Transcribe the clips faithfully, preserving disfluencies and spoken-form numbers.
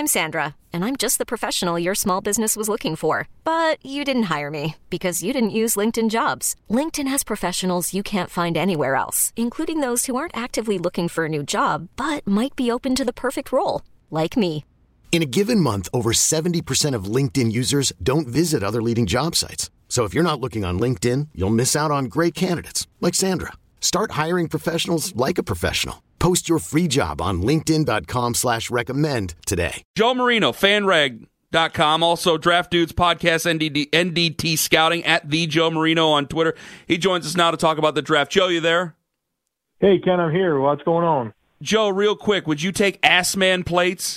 I'm Sandra, and I'm just the professional your small business was looking for. But you didn't hire me because you didn't use LinkedIn Jobs. LinkedIn has professionals you can't find anywhere else, including those who aren't actively looking for a new job, but might be open to the perfect role, like me. In a given month, over seventy percent of LinkedIn users don't visit other leading job sites. So if you're not looking on LinkedIn, you'll miss out on great candidates like Sandra. Start hiring professionals like a professional. Post your free job on linkedin.com slash recommend today. Joe Marino, fanrag dot com. Also, Draft Dudes Podcast, N D D, N D T Scouting, at the Joe Marino on Twitter. He joins us now to talk about the draft. Joe, you there? Hey, Ken, I'm here. What's going on? Joe, real quick, would you take ass man plates?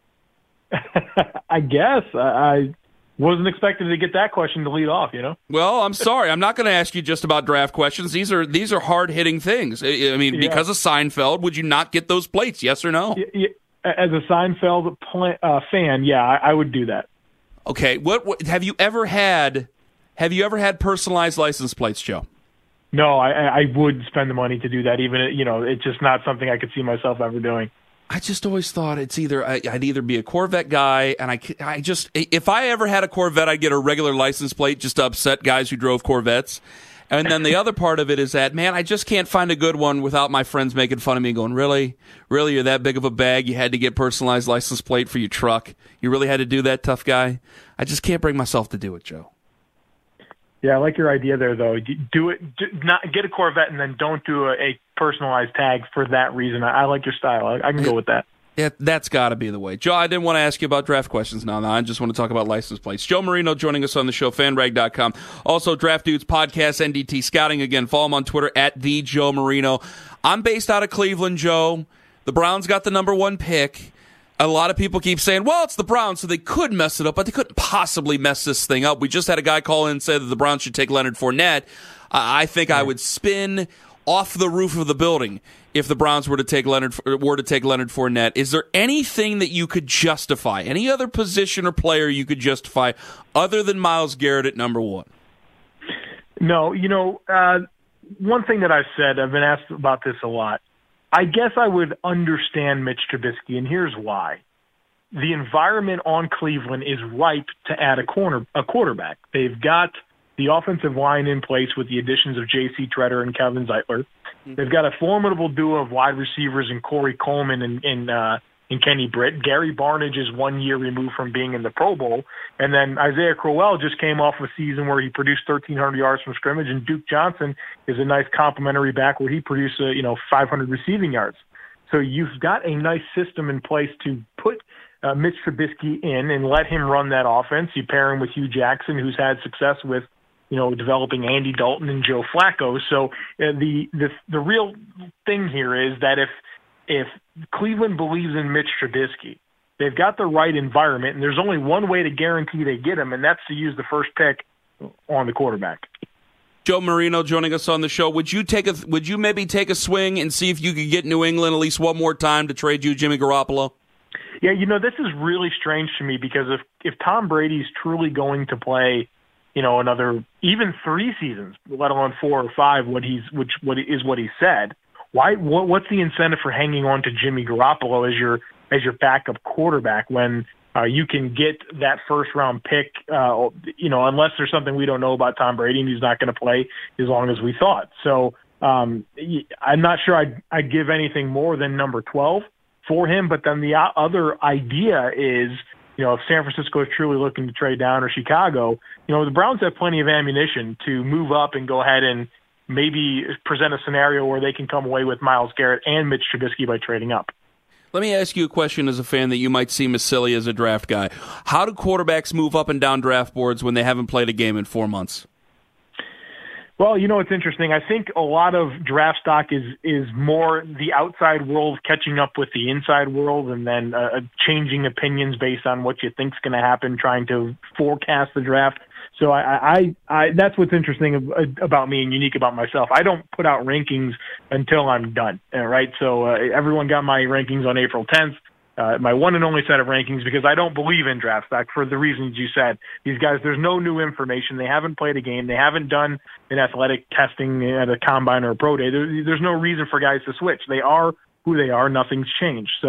I guess. I, I wasn't expecting to get that question to lead off, you know? Well, I'm sorry. I'm not going to ask you just about draft questions. These are these are hard-hitting things. I mean, yeah. Because of Seinfeld, would you not get those plates, yes or no? Yeah, yeah. As a Seinfeld pl- uh, fan, yeah, I, I would do that. Okay. What, what have you ever had have you ever had personalized license plates, Joe? No, I, I would spend the money to do that. Even, you know, it's just not something I could see myself ever doing. I just always thought it's either I'd either be a Corvette guy, and I, I just if I ever had a Corvette, I'd get a regular license plate just to upset guys who drove Corvettes. And then the other part of it is that, man, I just can't find a good one without my friends making fun of me and going, really? Really? You're that big of a bag? You had to get personalized license plate for your truck? You really had to do that, tough guy? I just can't bring myself to do it, Joe. Yeah, I like your idea there, though. Do it, do, not get a Corvette, and then don't do a, a personalized tag for that reason. I, I like your style. I, I can go with that. Yeah, that's got to be the way. Joe, I didn't want to ask you about draft questions now. Now I just want to talk about license plates. Joe Marino joining us on the show, fanrag dot com. Also, Draft Dudes Podcast, N D T Scouting. Again, follow him on Twitter, at the Joe Marino. I'm based out of Cleveland, Joe. The Browns got the number one pick. A lot of people keep saying, well, it's the Browns, so they could mess it up, but they couldn't possibly mess this thing up. We just had a guy call in and say that the Browns should take Leonard Fournette. I think I would spin off the roof of the building if the Browns were to take Leonard were to take Leonard Fournette. Is there anything that you could justify, any other position or player you could justify other than Myles Garrett at number one? No, you know, uh, one thing that I've said, I've been asked about this a lot. I guess I would understand Mitch Trubisky, and here's why. The environment on Cleveland is ripe to add a corner, a quarterback. They've got the offensive line in place with the additions of J C Tretter and Kevin Zeitler. They've got a formidable duo of wide receivers in Corey Coleman and, and, uh, and Kenny Britt. Gary Barnidge is one year removed from being in the Pro Bowl. And then Isaiah Crowell just came off a season where he produced thirteen hundred yards from scrimmage, and Duke Johnson is a nice complimentary back where he produced, uh, you know, five hundred receiving yards. So you've got a nice system in place to put uh, Mitch Trubisky in and let him run that offense. You pair him with Hugh Jackson, who's had success with, you know, developing Andy Dalton and Joe Flacco. So uh, the, the the real thing here is that if if Cleveland believes in Mitch Trubisky, they've got the right environment, and there's only one way to guarantee they get him, and that's to use the first pick on the quarterback. Joe Marino joining us on the show. Would you take a would you maybe take a swing and see if you could get New England at least one more time to trade you Jimmy Garoppolo? Yeah, you know, this is really strange to me because if if Tom Brady's truly going to play, you know, another even three seasons, let alone four or five, what he's which what is what he said. Why? What, what's the incentive for hanging on to Jimmy Garoppolo as your as your backup quarterback when uh, you can get that first round pick? Uh, you know, unless there's something we don't know about Tom Brady and he's not going to play as long as we thought. So um, I'm not sure I'd, I'd give anything more than number twelve for him. But then the other idea is, you know, if San Francisco is truly looking to trade down, or Chicago, you know, the Browns have plenty of ammunition to move up and go ahead and maybe present a scenario where they can come away with Myles Garrett and Mitch Trubisky by trading up. Let me ask you a question as a fan that you might seem as silly as a draft guy. How do quarterbacks move up and down draft boards when they haven't played a game in four months? Well, you know, it's interesting. I think a lot of draft stock is is more the outside world catching up with the inside world, and then uh, changing opinions based on what you think's going to happen, trying to forecast the draft. So I, I, I, that's what's interesting about me and unique about myself. I don't put out rankings until I'm done, right? So uh, everyone got my rankings on April tenth, uh, my one and only set of rankings, because I don't believe in draft stock for the reasons you said. These guys, there's no new information. They haven't played a game. They haven't done an athletic testing at a combine or a pro day. There, there's no reason for guys to switch. They are who they are. Nothing's changed. So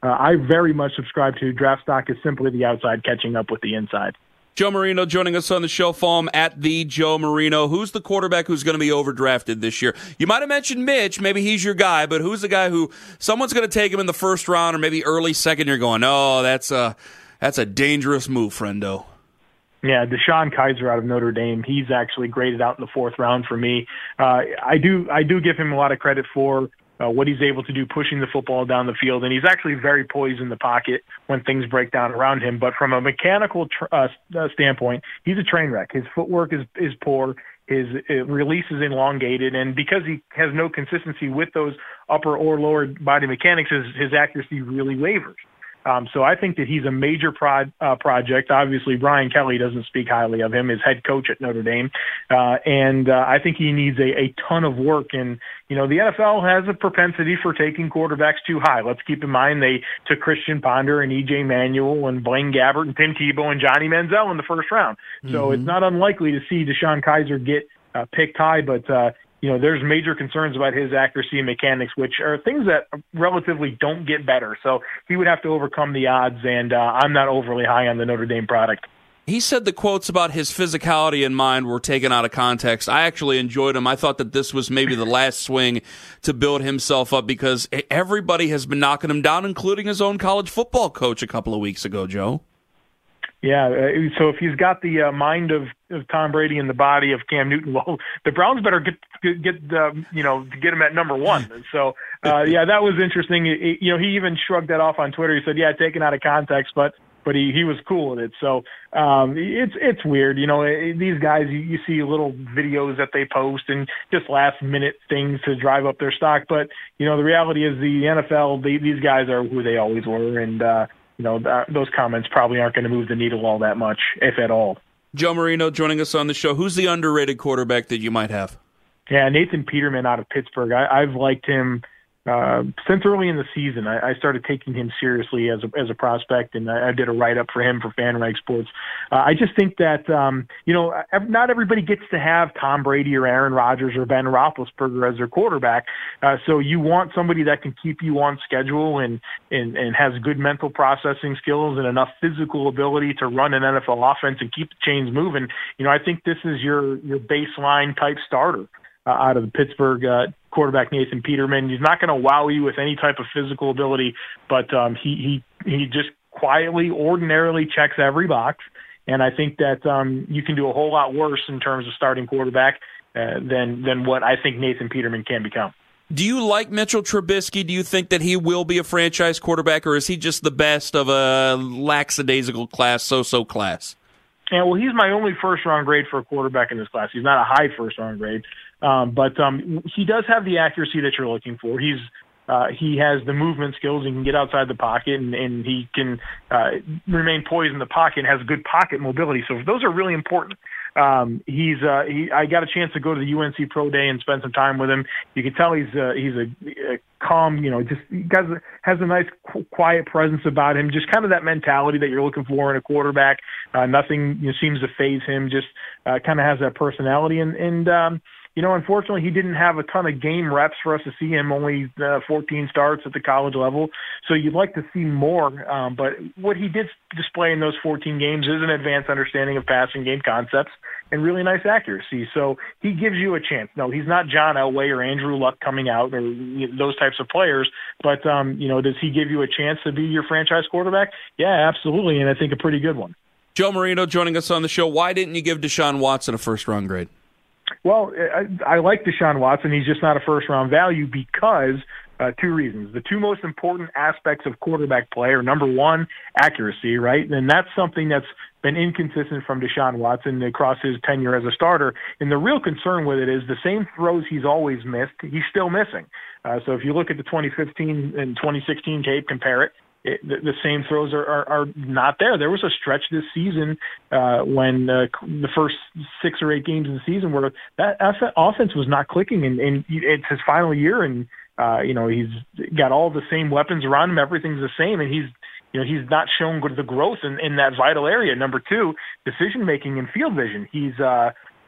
uh, I very much subscribe to draft stock is simply the outside catching up with the inside. Joe Marino joining us on the show. Follow him at the Joe Marino. Who's the quarterback who's going to be overdrafted this year? You might have mentioned Mitch. Maybe he's your guy, but who's the guy who someone's going to take him in the first round or maybe early second? You're going, oh, that's a that's a dangerous move, friendo. Yeah, DeShone Kizer out of Notre Dame. He's actually graded out in the fourth round for me. Uh, I do I do give him a lot of credit for Uh, what he's able to do pushing the football down the field, and he's actually very poised in the pocket when things break down around him. But from a mechanical tr- uh, uh, standpoint, he's a train wreck. His footwork is, is poor. His uh, release is elongated, and because he has no consistency with those upper or lower body mechanics, his, his accuracy really wavers. Um, so I think that he's a major prod, uh, project. Obviously, Brian Kelly doesn't speak highly of him, his head coach at Notre Dame. Uh, and uh, I think he needs a, a ton of work. And, you know, the N F L has a propensity for taking quarterbacks too high. Let's keep in mind they took Christian Ponder and E J Manuel and Blaine Gabbert and Tim Tebow and Johnny Manziel in the first round. So mm-hmm. It's not unlikely to see DeShone Kizer get uh, picked high, but uh, you know, there's major concerns about his accuracy and mechanics, which are things that relatively don't get better. So he would have to overcome the odds, and uh, I'm not overly high on the Notre Dame product. He said the quotes about his physicality in mind were taken out of context. I actually enjoyed him. I thought that this was maybe the last swing to build himself up because everybody has been knocking him down, including his own college football coach a couple of weeks ago, Joe. Yeah, uh, so if he's got the uh, mind of, of Tom Brady and the body of Cam Newton, well, the Browns better get get, get uh, you know get him at number one. So uh, yeah, that was interesting. It, you know, he even shrugged that off on Twitter. He said, "Yeah, taken out of context," but but he, he was cool with it. So um, it's it's weird. You know, these guys, you, you see little videos that they post and just last minute things to drive up their stock. But you know, the reality is the N F L, they, these guys are who they always were, and uh, you know, th- those comments probably aren't going to move the needle all that much, if at all. Joe Marino joining us on the show. Who's the underrated quarterback that you might have? Yeah, Nathan Peterman out of Pittsburgh. I, I've liked him uh, since early in the season. I, I started taking him seriously as a, as a prospect, and I, I did a write-up for him for FanRag Sports. Uh, I just think that, um, you know, not everybody gets to have Tom Brady or Aaron Rodgers or Ben Roethlisberger as their quarterback. Uh, so you want somebody that can keep you on schedule and, and, and has good mental processing skills and enough physical ability to run an N F L offense and keep the chains moving. You know, I think this is your, your baseline type starter. Uh, out of the Pittsburgh uh, quarterback Nathan Peterman. He's not going to wow you with any type of physical ability, but um, he he he just quietly, ordinarily checks every box. And I think that um, you can do a whole lot worse in terms of starting quarterback uh, than than what I think Nathan Peterman can become. Do you like Mitchell Trubisky? Do you think that he will be a franchise quarterback, or is he just the best of a lackadaisical class, so-so class? Yeah, well, he's my only first-round grade for a quarterback in this class. He's not a high first-round grade, um, but um, he does have the accuracy that you're looking for. He's uh, he has the movement skills. He can get outside the pocket, and, and he can uh, remain poised in the pocket and has good pocket mobility. So those are really important. Um, he's uh, he, I got a chance to go to the U N C Pro Day and spend some time with him. You can tell he's uh, he's a, a calm, you know, just he has a, has a nice quiet presence about him. Just kind of that mentality that you're looking for in a quarterback. Uh, nothing you know, seems to faze him. Just uh, kind of has that personality. And and um, you know, unfortunately, he didn't have a ton of game reps for us to see him. Only uh, fourteen starts at the college level. So you'd like to see more. Um, but what he did display in those fourteen games is an advanced understanding of passing game concepts and really nice accuracy. So he gives you a chance. No, he's not John Elway or Andrew Luck coming out or you know, those types of players. But, um, you know, does he give you a chance to be your franchise quarterback? Yeah, absolutely, and I think a pretty good one. Joe Marino joining us on the show. Why didn't you give Deshaun Watson a first-round grade? Well, I, I like Deshaun Watson. He's just not a first-round value because uh, two reasons. The two most important aspects of quarterback play are, number one, accuracy, right? And that's something that's been inconsistent from Deshaun Watson across his tenure as a starter. And the real concern with it is the same throws he's always missed, he's still missing. Uh, so if you look at the twenty fifteen and twenty sixteen tape, compare it, It, the, the same throws are, are, are not there. There was a stretch this season uh, when uh, the first six or eight games of the season where that offense was not clicking, and, and it's his final year, and uh, you know he's got all the same weapons around him. Everything's the same, and he's you know he's not shown the growth in, in that vital area. Number two, decision making and field vision. He's uh,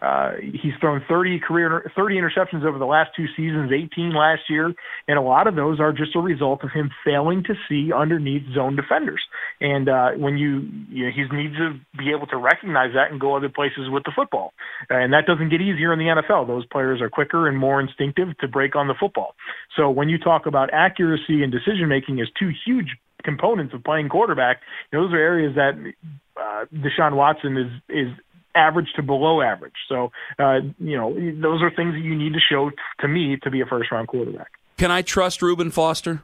Uh, he's thrown thirty career, thirty interceptions over the last two seasons, eighteen last year, and a lot of those are just a result of him failing to see underneath zone defenders. And uh, when you, you know, he needs to be able to recognize that and go other places with the football. And that doesn't get easier in the N F L. Those players are quicker and more instinctive to break on the football. So when you talk about accuracy and decision-making as two huge components of playing quarterback, those are areas that uh, Deshaun Watson is is average to below average. So, uh, you know, those are things that you need to show t- to me to be a first-round quarterback. Can I trust Reuben Foster?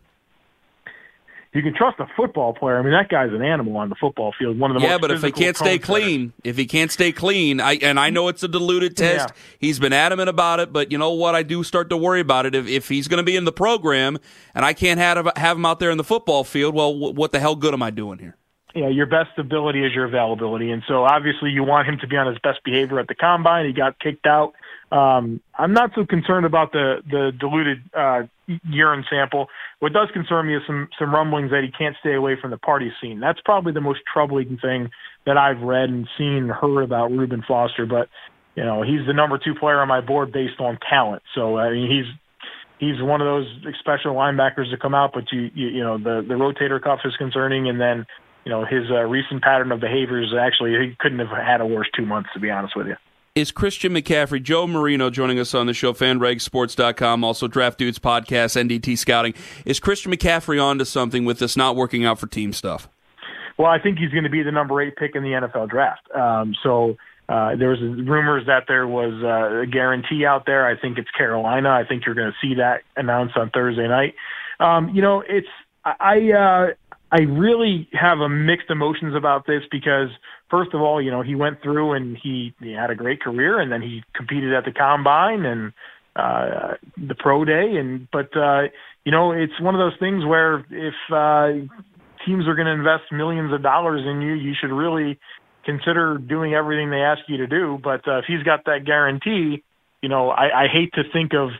You can trust a football player. I mean, that guy's an animal on the football field. One of the yeah, most but if he can't stay clean, if he can't stay clean, I and I know it's a diluted test. Yeah. He's been adamant about it, but you know what? I do start to worry about it. If if he's going to be in the program and I can't have have him out there in the football field, well, what the hell good am I doing here? Yeah, your best ability is your availability. And so obviously you want him to be on his best behavior at the combine. He got kicked out. Um, I'm not so concerned about the, the diluted uh, urine sample. What does concern me is some, some rumblings that he can't stay away from the party scene. That's probably the most troubling thing that I've read and seen and heard about Reuben Foster. But, you know, he's the number two player on my board based on talent. So, I mean, he's he's one of those special linebackers to come out, but, you you, you know, the, the rotator cuff is concerning, and then, you know, his uh, recent pattern of behaviors, actually, he couldn't have had a worse two months, to be honest with you. Is Christian McCaffrey, Joe Marino joining us on the show, fan reg sports dot com, also Draft Dudes Podcast, N D T Scouting. Is Christian McCaffrey on to something with this not working out for team stuff? Well, I think he's going to be the number eight pick in the N F L draft. Um, so uh, there was rumors that there was uh, a guarantee out there. I think it's Carolina. I think you're going to see that announced on Thursday night. Um, you know, it's I. Uh, I really have a mixed emotions about this because, first of all, you know, he went through and he, he had a great career, and then he competed at the combine and uh, the pro day. And but, uh, you know, it's one of those things where if uh, teams are going to invest millions of dollars in you, you should really consider doing everything they ask you to do. But uh, if he's got that guarantee, you know, I, I hate to think of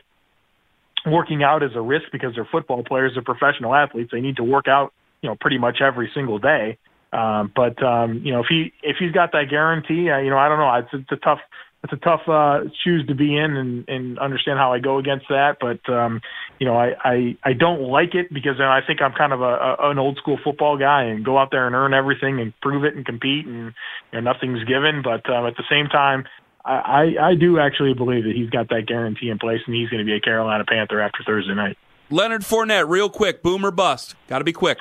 working out as a risk because they're football players, they're professional athletes. They need to work out, you know, pretty much every single day. Um, but, um, you know, if he, if he's got that guarantee, uh, you know, I don't know. It's, it's a tough, it's a tough, uh, shoes to be in and, and understand how I go against that. But, um, you know, I, I, I don't like it because then I think I'm kind of a, a, an old school football guy and go out there and earn everything and prove it and compete, and, you know, nothing's given. But, um, at the same time, I, I, I do actually believe that he's got that guarantee in place and he's going to be a Carolina Panther after Thursday night. Leonard Fournette, real quick, boom or bust? Got to be quick.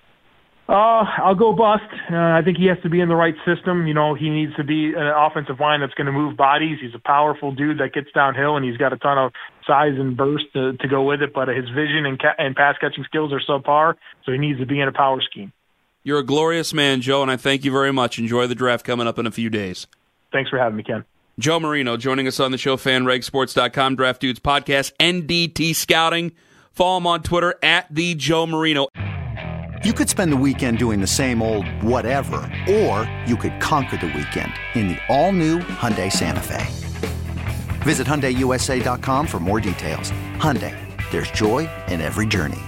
Uh, I'll go bust. Uh, I think he has to be in the right system. You know, he needs to be an offensive line that's going to move bodies. He's a powerful dude that gets downhill, and he's got a ton of size and burst to, to go with it. But his vision and, ca- and pass catching skills are subpar, so he needs to be in a power scheme. You're a glorious man, Joe, and I thank you very much. Enjoy the draft coming up in a few days. Thanks for having me, Ken. Joe Marino joining us on the show, fan reg sports dot com, Draft Dudes Podcast, N D T Scouting. Follow him on Twitter at the Joe Marino. You could spend the weekend doing the same old whatever, or you could conquer the weekend in the all-new Hyundai Santa Fe. Visit Hyundai U S A dot com for more details. Hyundai, there's joy in every journey.